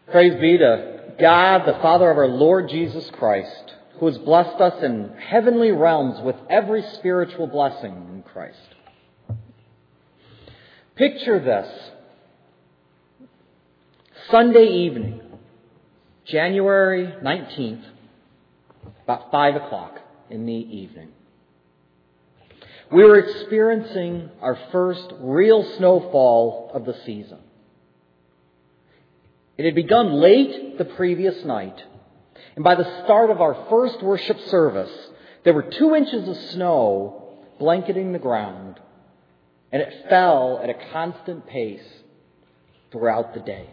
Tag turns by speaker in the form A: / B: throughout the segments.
A: Praise be to God, the Father of our Lord Jesus Christ, who has blessed us in heavenly realms with every spiritual blessing in Christ. Picture this. Sunday evening, January 19th, about 5 o'clock in the evening. We were experiencing our first real snowfall of the season. It had begun late the previous night, and by the start of our first worship service, there were 2 inches of snow blanketing the ground, and it fell at a constant pace throughout the day.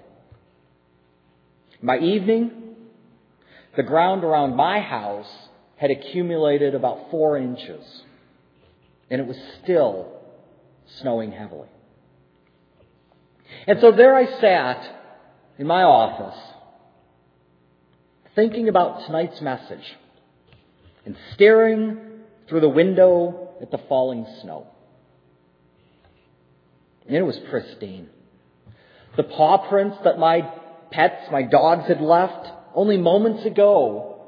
A: By evening, the ground around my house had accumulated about 4 inches, and it was still snowing heavily. And so there I sat in my office, thinking about tonight's message and staring through the window at the falling snow. And it was pristine. The paw prints that my pets, my dogs, had left only moments ago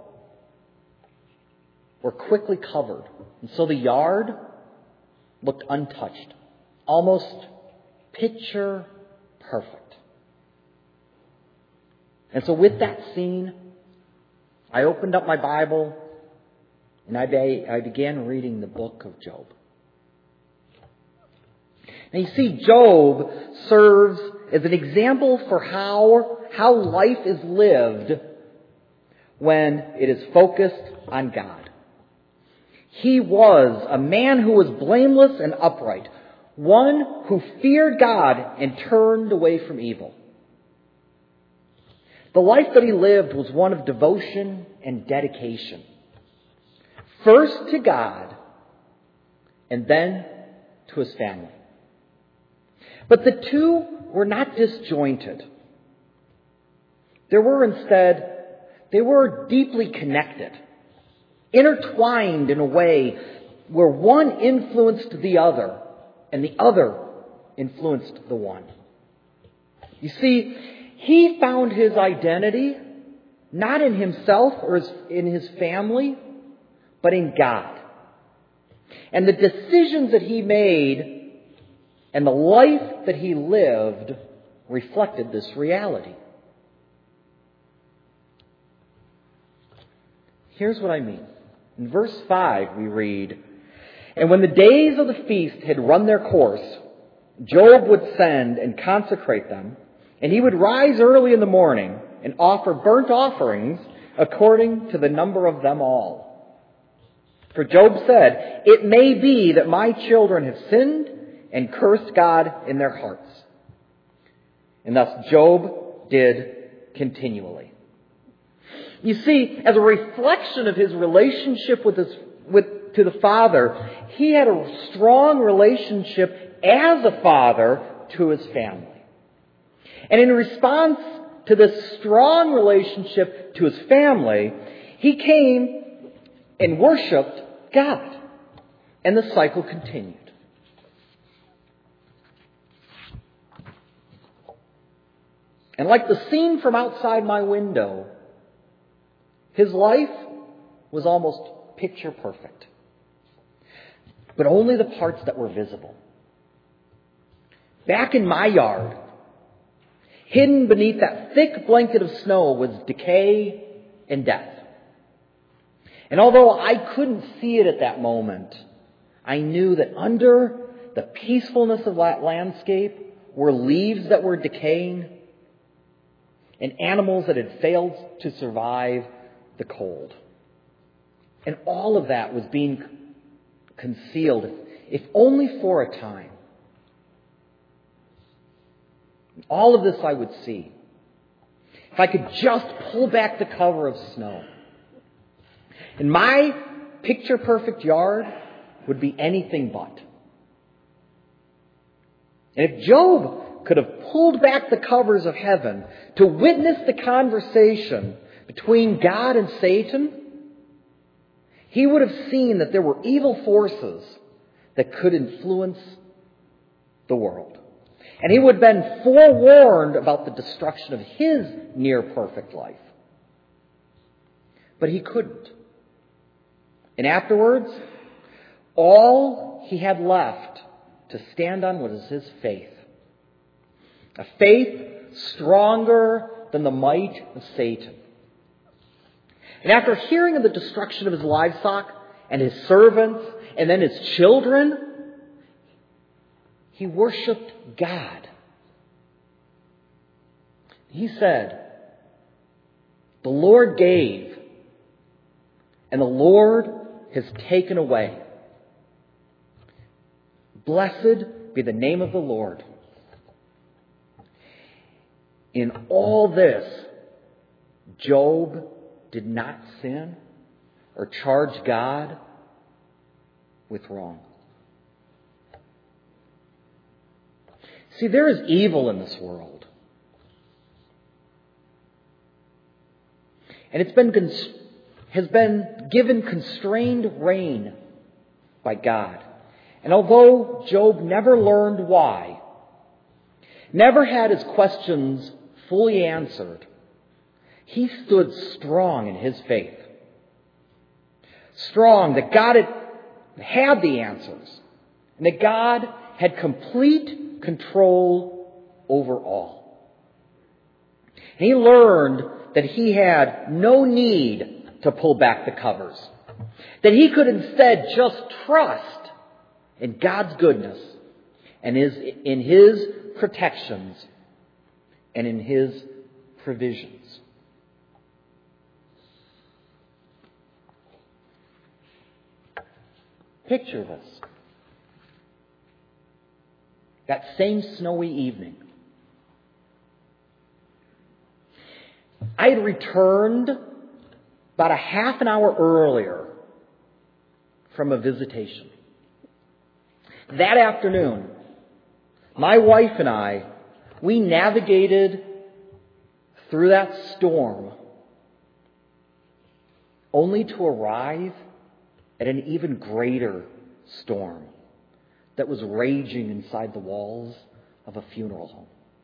A: were quickly covered. And so the yard looked untouched, almost picture perfect. And so with that scene, I opened up my Bible and I began reading the book of Job. Now you see, Job serves as an example for how life is lived when it is focused on God. He was a man who was blameless and upright, one who feared God and turned away from evil. The life that he lived was one of devotion and dedication. First to God, and then to his family. But the two were not disjointed. They were deeply connected, intertwined in a way where one influenced the other, and the other influenced the one. You see, he found his identity not in himself or in his family, but in God. And the decisions that he made and the life that he lived reflected this reality. Here's what I mean. In verse 5 we read, "And when the days of the feast had run their course, Job would send and consecrate them, and he would rise early in the morning and offer burnt offerings according to the number of them all. For Job said, 'It may be that my children have sinned and cursed God in their hearts.' And thus Job did continually." You see, as a reflection of his relationship to the Father, he had a strong relationship as a father to his family. And in response to this strong relationship to his family, he came and worshipped God. And the cycle continued. And like the scene from outside my window, his life was almost picture perfect. But only the parts that were visible. Back in my yard, hidden beneath that thick blanket of snow was decay and death. And although I couldn't see it at that moment, I knew that under the peacefulness of that landscape were leaves that were decaying and animals that had failed to survive the cold. And all of that was being concealed, if only for a time. All of this I would see if I could just pull back the cover of snow. And my picture-perfect yard would be anything but. And if Job could have pulled back the covers of heaven to witness the conversation between God and Satan, he would have seen that there were evil forces that could influence the world. And he would have been forewarned about the destruction of his near-perfect life. But he couldn't. And afterwards, all he had left to stand on was his faith. A faith stronger than the might of Satan. And after hearing of the destruction of his livestock and his servants and then his children, he worshiped God. He said, "The Lord gave, and the Lord has taken away. Blessed be the name of the Lord." In all this, Job did not sin or charge God with wrong. See, there is evil in this world. And has been given constrained reign by God. And although Job never learned why, never had his questions fully answered, he stood strong in his faith. Strong that God had the answers and that God had complete control over all. And he learned that he had no need to pull back the covers. That he could instead just trust in God's goodness and in His protections and in His provisions. Picture this. That same snowy evening. I had returned about a half an hour earlier from a visitation. That afternoon, my wife and I, we navigated through that storm only to arrive at an even greater storm that was raging inside the walls of a funeral home.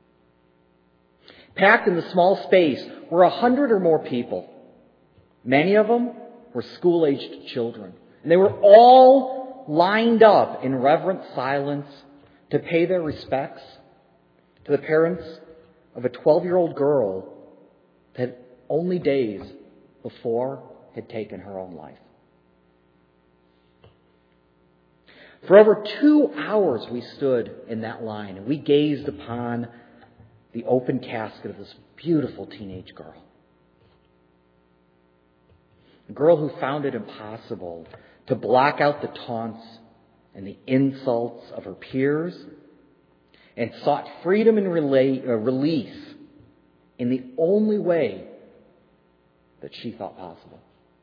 A: Packed in the small space were 100 or more people. Many of them were school-aged children. And they were all lined up in reverent silence to pay their respects to the parents of a 12-year-old girl that only days before had taken her own life. For over 2 hours we stood in that line and we gazed upon the open casket of this beautiful teenage girl. A girl who found it impossible to block out the taunts and the insults of her peers and sought freedom and release in the only way that she thought possible.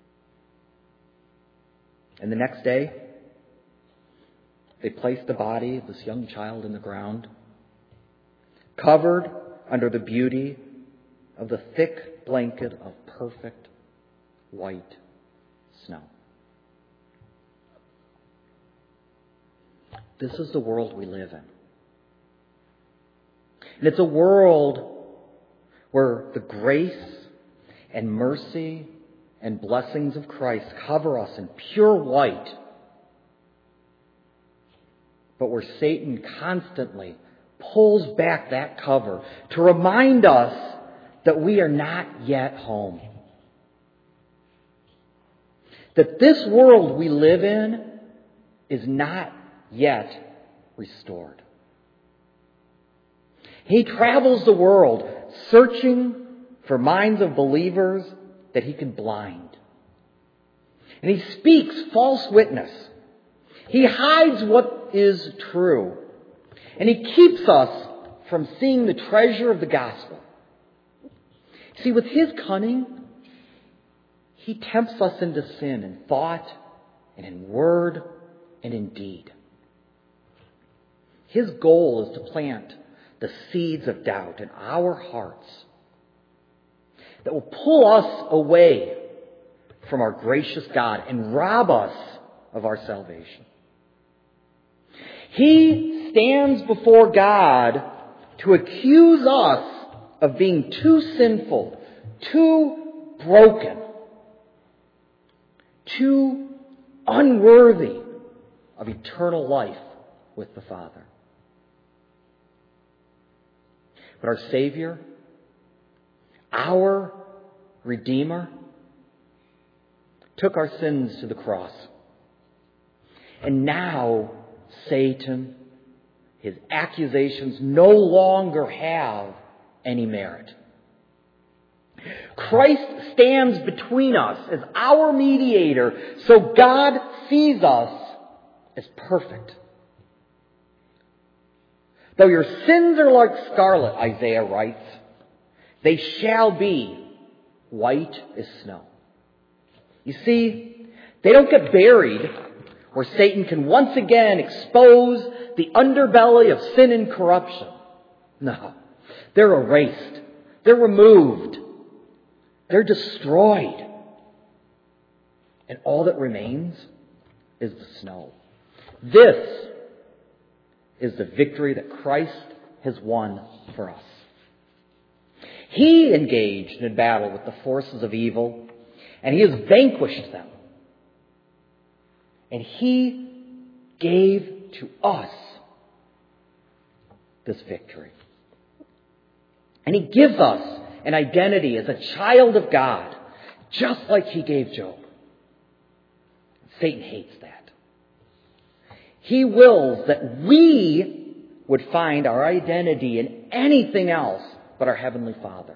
A: And the next day, they placed the body of this young child in the ground, covered under the beauty of the thick blanket of perfect white snow. This is the world we live in. And it's a world where the grace and mercy and blessings of Christ cover us in pure white, but where Satan constantly pulls back that cover to remind us that we are not yet home. That this world we live in is not yet restored. He travels the world searching for minds of believers that he can blind. And he speaks false witness. He hides what is true. And he keeps us from seeing the treasure of the gospel. See, with his cunning, he tempts us into sin in thought and in word and in deed. His goal is to plant the seeds of doubt in our hearts that will pull us away from our gracious God and rob us of our salvation. He stands before God to accuse us of being too sinful, too broken, too unworthy of eternal life with the Father. But our Savior, our Redeemer, took our sins to the cross. And now Satan, his accusations no longer have any merit. Christ stands between us as our mediator, so God sees us as perfect. Though your sins are like scarlet, Isaiah writes, they shall be white as snow. You see, they don't get buried where Satan can once again expose the underbelly of sin and corruption. No, they're erased. They're removed. They're destroyed. And all that remains is the snow. This is the victory that Christ has won for us. He engaged in battle with the forces of evil, and He has vanquished them. And He gave to us this victory. And He gives us an identity as a child of God, just like He gave Job. Satan hates that. He wills that we would find our identity in anything else but our Heavenly Father.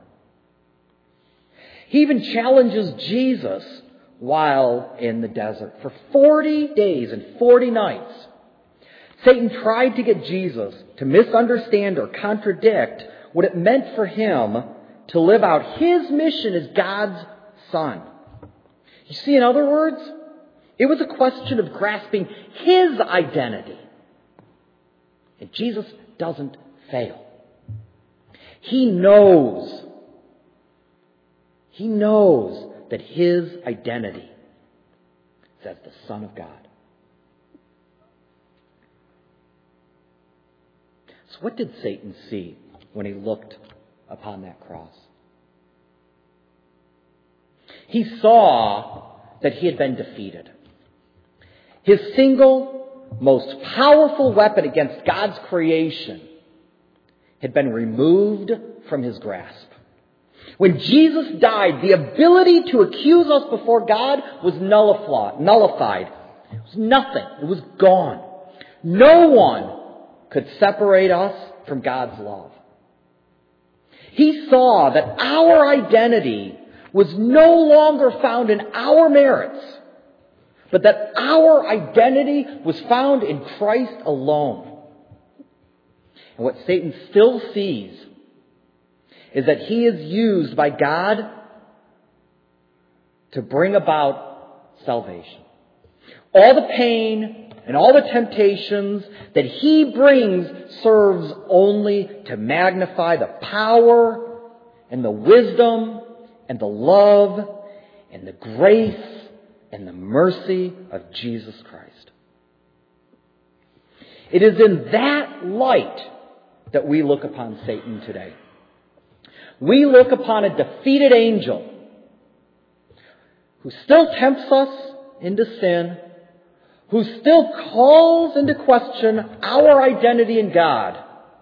A: He even challenges Jesus while in the desert. For 40 days and 40 nights, Satan tried to get Jesus to misunderstand or contradict what it meant for Him to live out His mission as God's Son. You see, in other words, it was a question of grasping His identity. And Jesus doesn't fail. He knows that His identity is as the Son of God. So what did Satan see when he looked upon that cross? He saw that he had been defeated. His single, most powerful weapon against God's creation had been removed from his grasp. When Jesus died, the ability to accuse us before God was nullified. It was nothing. It was gone. No one could separate us from God's love. He saw that our identity was no longer found in our merits, but that our identity was found in Christ alone. And what Satan still sees is that he is used by God to bring about salvation. All the pain and all the temptations that he brings serves only to magnify the power and the wisdom and the love and the grace and the mercy of Jesus Christ. It is in that light that we look upon Satan today. We look upon a defeated angel who still tempts us into sin, who still calls into question our identity in God,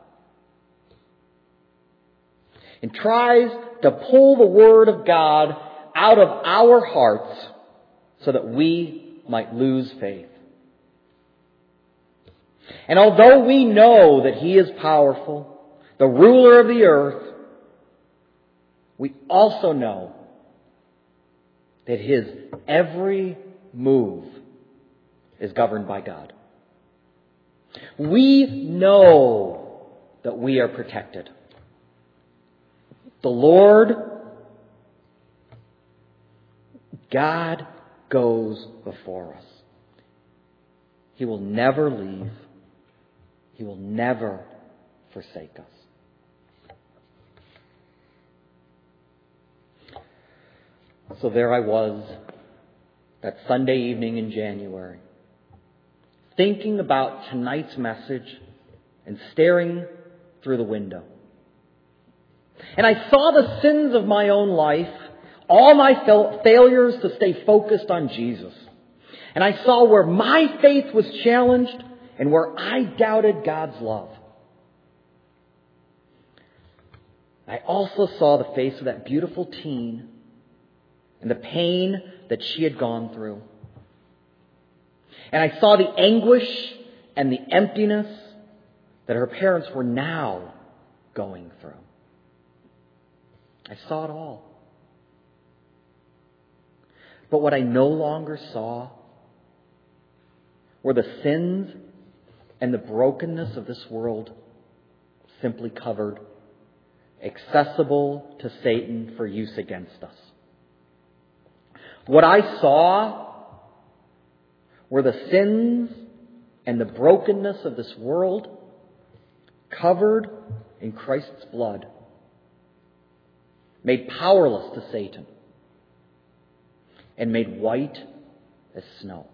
A: and tries to pull the Word of God out of our hearts so that we might lose faith. And although we know that He is powerful, the ruler of the earth, we also know that His every move is governed by God. We know that we are protected. The Lord, God, goes before us. He will never leave. He will never forsake us. So there I was, that Sunday evening in January, thinking about tonight's message and staring through the window. And I saw the sins of my own life, all my failures to stay focused on Jesus. And I saw where my faith was challenged and where I doubted God's love. I also saw the face of that beautiful teen and the pain that she had gone through. And I saw the anguish and the emptiness that her parents were now going through. I saw it all. But what I no longer saw were the sins and the brokenness of this world simply covered, accessible to Satan for use against us. What I saw were the sins and the brokenness of this world covered in Christ's blood, made powerless to Satan, and made white as snow.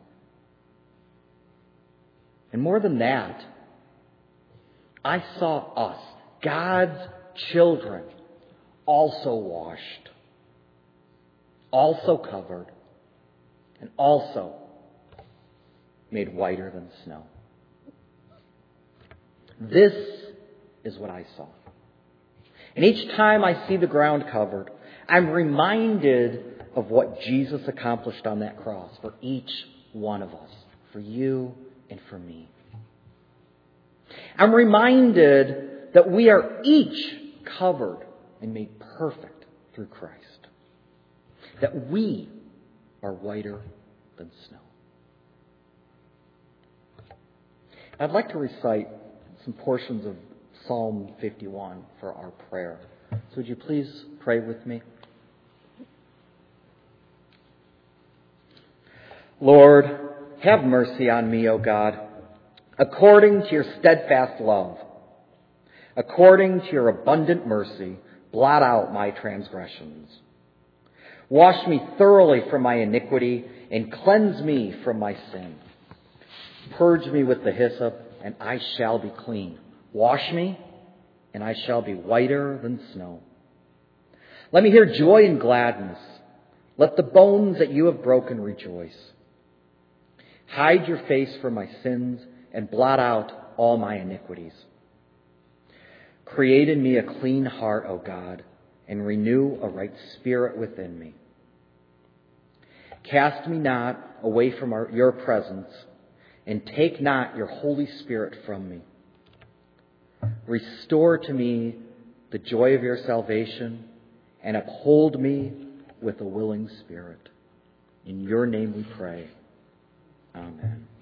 A: And more than that, I saw us, God's children, also washed, also covered, and also made whiter than snow. This is what I saw. And each time I see the ground covered, I'm reminded of what Jesus accomplished on that cross for each one of us, for you and for me. I'm reminded that we are each covered and made perfect through Christ. That we are whiter than snow. I'd like to recite some portions of Psalm 51 for our prayer. So would you please pray with me? Lord, have mercy on me, O God, according to your steadfast love. According to your abundant mercy, blot out my transgressions. Wash me thoroughly from my iniquity and cleanse me from my sin. Purge me with the hyssop, and I shall be clean. Wash me, and I shall be whiter than snow. Let me hear joy and gladness. Let the bones that you have broken rejoice. Hide your face from my sins and blot out all my iniquities. Create in me a clean heart, O God, and renew a right spirit within me. Cast me not away from your presence, and take not your Holy Spirit from me. Restore to me the joy of your salvation, and uphold me with a willing spirit. In your name we pray. Amen.